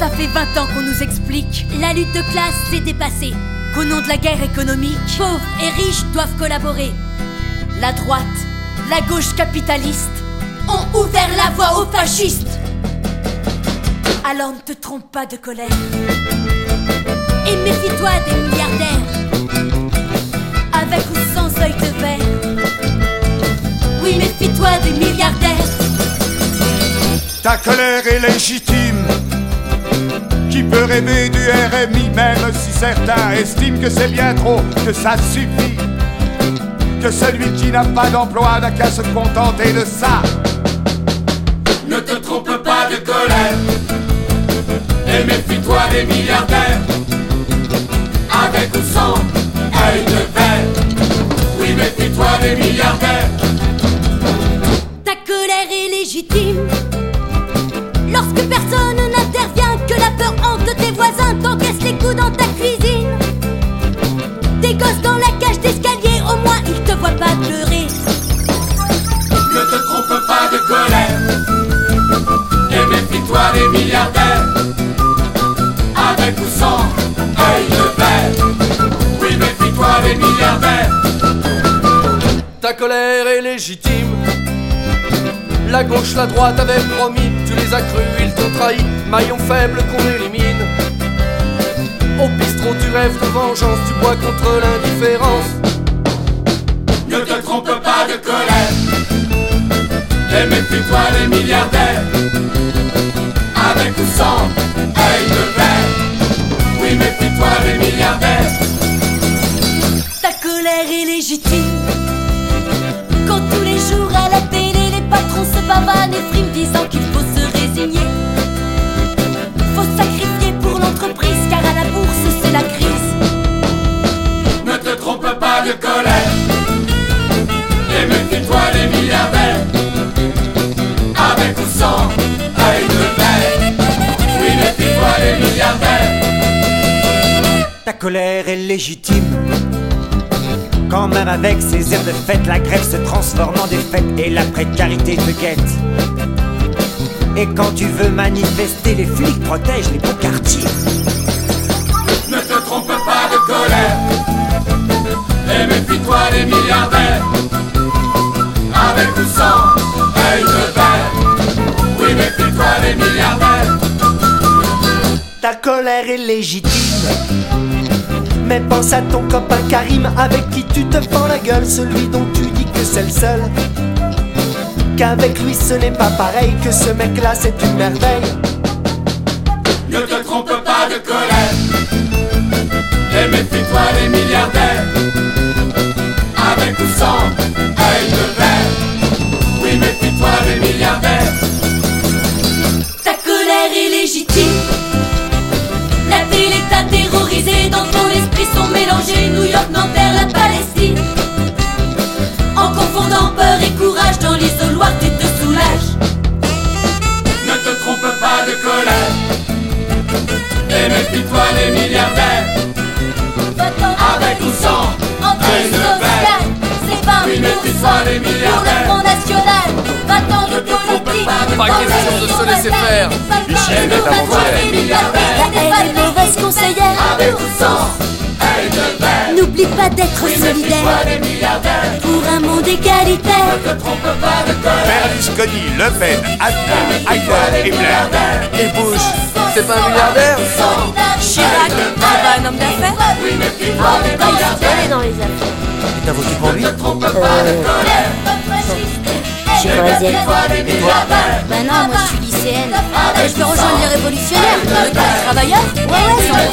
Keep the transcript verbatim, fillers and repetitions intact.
Ça fait vingt ans qu'on nous explique la lutte de classe s'est dépassée, qu'au nom de la guerre économique, pauvres et riches doivent collaborer. La droite, la gauche capitaliste ont ouvert la voie aux fascistes. Alors ne te trompe pas de colère et méfie-toi des milliardaires, avec ou sans œil de verre. Oui, méfie-toi des milliardaires. Ta colère est légitime. Qui peut rêver du R M I même si certains estiment que c'est bien trop, que ça suffit, que celui qui n'a pas d'emploi n'a qu'à se contenter de ça. Ne te trompe pas de colère et méfie-toi des milliardaires, avec ou sans œil de verre. Oui, méfie-toi des milliardaires. Ta colère est légitime lorsque personne n'intervient, que la peur hante tes voisins, t'encaisse les coups dans ta cuisine. Tes gosses dans la cage d'escalier, au moins ils te voient pas pleurer. Ne te trompe pas de colère et méfie-toi des milliardaires, avec ou sans œil de verre. Oui, méfie-toi des milliardaires. Ta colère est légitime. La gauche, la droite avaient promis, tu les as crus, ils t'ont trahi. Maillon faible qu'on élimine. Au bistrot tu rêves de vengeance, tu bois contre l'indifférence. Ne te trompe pas de colère et méfie-toi des milliardaires, avec ou sans œil de verre. Oui, méfie-toi des milliardaires. Ta colère est légitime quand tous les jours à la télé les patrons se pavanent et friment disant qu'il faut se résigner. Faut sacrifier pour l'entreprise car à la bourse c'est la crise. Ne te trompe pas de colère et méfie-toi des milliardaires, avec ou sans œil de verre. Oui, méfie-toi des milliardaires. Ta colère est légitime quand même avec ces airs de fête, la grève se transforme en défaite et la précarité te guette. Et quand tu veux manifester, les flics protègent les beaux quartiers. Ne te trompe pas de colère et méfie-toi des milliardaires, avec ou sans œil de verre. Oui, méfie-toi des milliardaires. Ta colère est légitime, mais pense à ton copain Karim, avec qui tu te fends la gueule, celui dont tu dis que c'est le seul. Qu'avec lui ce n'est pas pareil, que ce mec-là c'est une merveille. Ne te trompe pas de colère et méfie-toi des milliardaires, avec ou sans œil de verre. Oui, méfie-toi des milliardaires. Ta colère est légitime. La télé t'a terrorisé, dans ton esprit sont mélangés New York, Nanterre, la Palestine. En confondant peur et courage, dans l'isoloir tu te soulages. Ne te trompe pas de colère et méfie-toi des milliardaires, avec ou sans œil de verre. C'est vingt Oui, méfie-toi des pour le milliardaires. Front National. vingt ans de politique, Pas question de se laisser faire. Et méfie-toi des milliardaires, Elle est mauvaise conseillère. avec ou sans œil de verre. N'oublie pas d'être Oui, méfie-toi solidaire des milliardaires. pour un monde égalitaire. Ne te trompe pas de colère Berlusconi, Le Pen, Aznar, méfie-toi Haïder des et Blair. milliardaires. Et Bush, c'est pas un milliardaire? Chirac, ah bah un homme d'affaires. Oui, méfie-toi des milliardaires. dans les affaires. Et t'as voté pour lui? Ne te trompe pas de colère Je suis et méfie-toi des milliardaires. Bah non, moi je suis lycéenne. Je vais rejoindre les révolutionnaires, le camp des travailleurs. Ouais, ouais, sans